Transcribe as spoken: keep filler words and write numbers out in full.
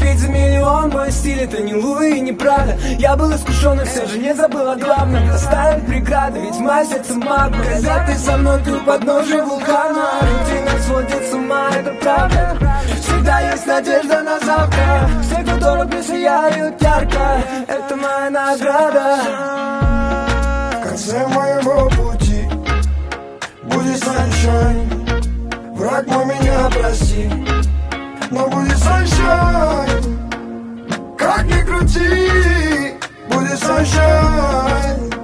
купить за миллион. Мой стиль это не Луи и не Прада. Я был искушен, но все же не забыл о главном. Оставить преграды, ведь мое сердце магма. Когда ты со мной, ты у подножия вулкана. Рутина сводит с ума, это правда. Всегда есть надежда на завтра. Все, кто дорог, мне сияют ярко. Это моя награда. В конце моего пути будет sunshine. Враг мой, меня прости, но будет sunshine. Как ни крути, будет sunshine.